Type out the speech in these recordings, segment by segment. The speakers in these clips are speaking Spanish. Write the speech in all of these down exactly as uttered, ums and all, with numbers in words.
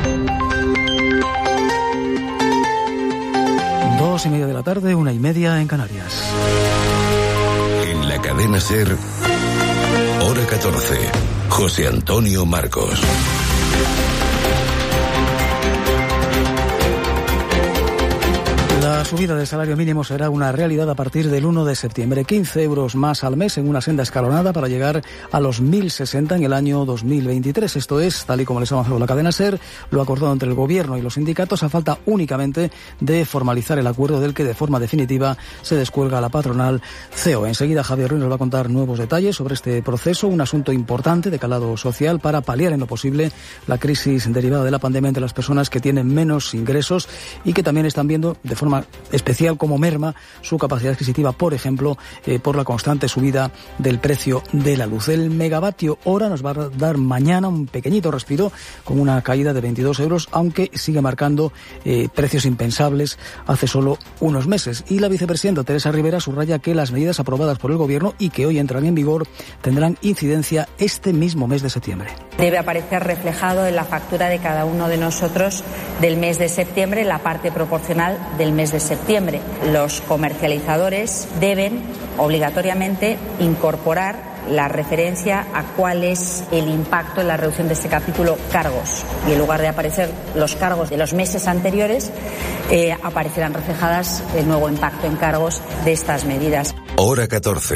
Dos y media de la tarde, una y media en Canarias. En la cadena SER, hora catorce, José Antonio Marcos. La subida del salario mínimo será una realidad a partir del uno de septiembre. quince euros más al mes en una senda escalonada para llegar a los mil sesenta en el año dos mil veintitrés. Esto es, tal y como les ha avanzado la cadena SER, lo acordado entre el Gobierno y los sindicatos a falta únicamente de formalizar el acuerdo del que de forma definitiva se descuelga la patronal C E O. Enseguida Javier Ruiz nos va a contar nuevos detalles sobre este proceso, un asunto importante de calado social para paliar en lo posible la crisis derivada de la pandemia entre las personas que tienen menos ingresos y que también están viendo de forma especial como merma su capacidad adquisitiva, por ejemplo, eh, por la constante subida del precio de la luz. El megavatio hora nos va a dar mañana un pequeñito respiro con una caída de veintidós euros, aunque sigue marcando eh, precios impensables hace solo unos meses. Y la vicepresidenta Teresa Rivera subraya que las medidas aprobadas por el Gobierno y que hoy entran en vigor tendrán incidencia este mismo mes de septiembre. Debe aparecer reflejado en la factura de cada uno de nosotros del mes de septiembre, la parte proporcional del mes de septiembre. Los comercializadores deben obligatoriamente incorporar la referencia a cuál es el impacto en la reducción de este capítulo cargos. Y en lugar de aparecer los cargos de los meses anteriores, eh, aparecerán reflejadas el nuevo impacto en cargos de estas medidas. Hora catorce.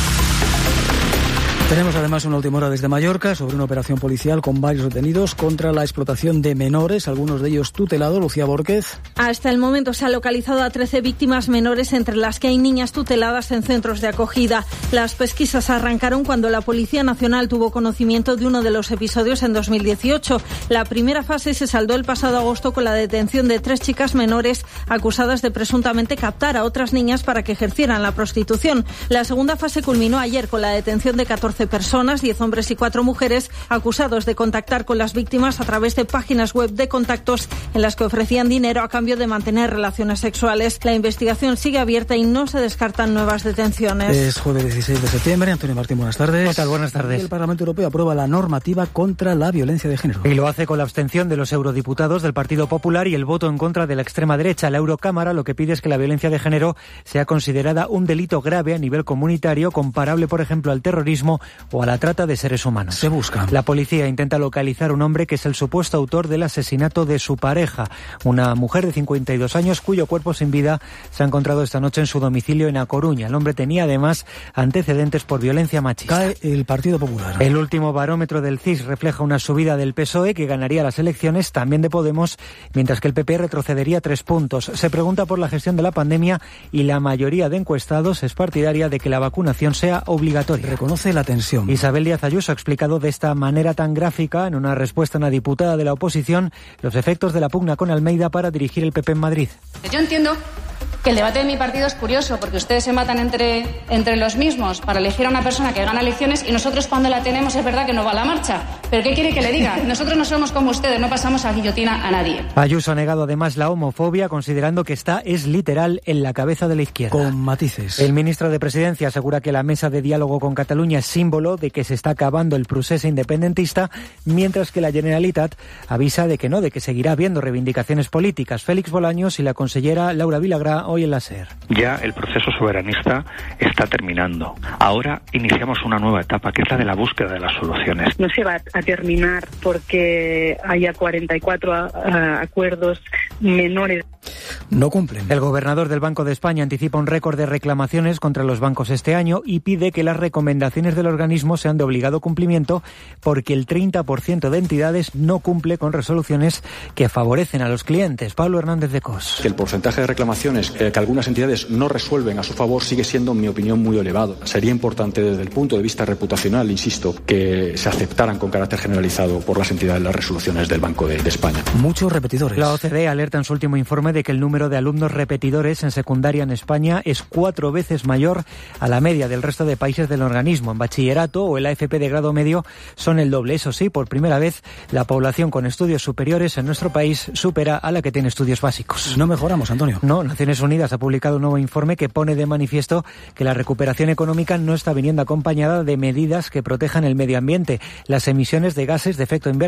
Tenemos además una última hora desde Mallorca sobre una operación policial con varios detenidos contra la explotación de menores, algunos de ellos tutelados. Lucía Bórquez. Hasta el momento se ha localizado a trece víctimas menores, entre las que hay niñas tuteladas en centros de acogida. Las pesquisas arrancaron cuando la Policía Nacional tuvo conocimiento de uno de los episodios en dos mil dieciocho. La primera fase se saldó el pasado agosto con la detención de tres chicas menores acusadas de presuntamente captar a otras niñas para que ejercieran la prostitución. La segunda fase culminó ayer con la detención de catorce personas, diez hombres y cuatro mujeres, acusados de contactar con las víctimas a través de páginas web de contactos en las que ofrecían dinero a cambio de mantener relaciones sexuales. La investigación sigue abierta y no se descartan nuevas detenciones. Es jueves dieciséis de septiembre. Antonio Martín, buenas tardes. ¿Qué tal? Buenas tardes. El Parlamento Europeo aprueba la normativa contra la violencia de género. Y lo hace con la abstención de los eurodiputados del Partido Popular y el voto en contra de la extrema derecha. La Eurocámara lo que pide es que la violencia de género sea considerada un delito grave a nivel comunitario, comparable, por ejemplo, al terrorismo o a la trata de seres humanos. Se busca. La policía intenta localizar a un hombre que es el supuesto autor del asesinato de su pareja, una mujer de cincuenta y dos años cuyo cuerpo sin vida se ha encontrado esta noche en su domicilio en A Coruña. El hombre tenía además antecedentes por violencia machista. Cae el Partido Popular. El último barómetro del C I S refleja una subida del P S O E que ganaría las elecciones, también de Podemos, mientras que el P P retrocedería tres puntos. Se pregunta por la gestión de la pandemia y la mayoría de encuestados es partidaria de que la vacunación sea obligatoria. Reconoce la tensión. Isabel Díaz Ayuso ha explicado de esta manera tan gráfica, en una respuesta a una diputada de la oposición, los efectos de la pugna con Almeida para dirigir el P P en Madrid. Yo entiendo que el debate de mi partido es curioso, porque ustedes se matan entre, entre los mismos para elegir a una persona que gana elecciones y nosotros cuando la tenemos es verdad que no va a la marcha. ¿Pero qué quiere que le diga? Nosotros no somos como ustedes, no pasamos a guillotina a nadie. Ayuso ha negado además la homofobia, considerando que esta es literal en la cabeza de la izquierda. Con matices. El ministro de Presidencia asegura que la mesa de diálogo con Cataluña es símbolo de que se está acabando el procés independentista, mientras que la Generalitat avisa de que no, de que seguirá habiendo reivindicaciones políticas. Félix Bolaños y la consellera Laura Vilagrá hoy en la SER. Ya el proceso soberanista está terminando. Ahora iniciamos una nueva etapa, que es la de la búsqueda de las soluciones. No se va a terminar porque haya cuarenta y cuatro a, a, acuerdos menores. No cumplen. El gobernador del Banco de España anticipa un récord de reclamaciones contra los bancos este año y pide que las recomendaciones del organismo sean de obligado cumplimiento, porque el treinta por ciento de entidades no cumple con resoluciones que favorecen a los clientes. Pablo Hernández de Cos. Que el porcentaje de reclamaciones eh, que algunas entidades no resuelven a su favor sigue siendo, en mi opinión, muy elevado. Sería importante desde el punto de vista reputacional, insisto, que se aceptaran con carácter generalizado por las entidades las resoluciones del Banco de, de España. Muchos repetidores. La O C D E alerta en su último informe de que el número de alumnos repetidores en secundaria en España es cuatro veces mayor a la media del resto de países del organismo. En bachillerato o el A F P de grado medio son el doble. Eso sí, por primera vez, la población con estudios superiores en nuestro país supera a la que tiene estudios básicos. No mejoramos, Antonio. No, Naciones Unidas ha publicado un nuevo informe que pone de manifiesto que la recuperación económica no está viniendo acompañada de medidas que protejan el medio ambiente. Las emisiones de gases de efecto invernadero